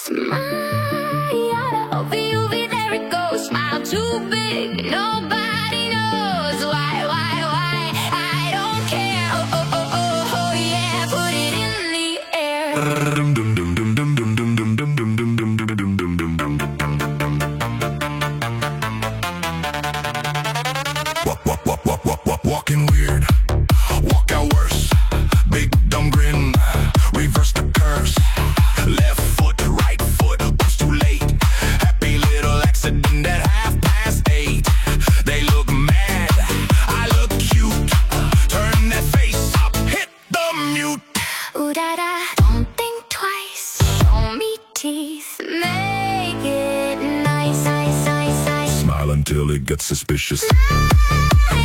Smile, OV, there it goes. Smile too big, nobody knows why. I don't care. Oh, yeah, put it in the air. Walking weird, walk out worse. Big dumb grin, reverse the curse. Left foot, right foot, oops, too late. Happy little accident at 8:30. They look mad, I look cute. Turn that face up, hit the mute. Ooh da da, don't think twice. Show me teeth, make it nice. Smile until it gets suspicious. Smile.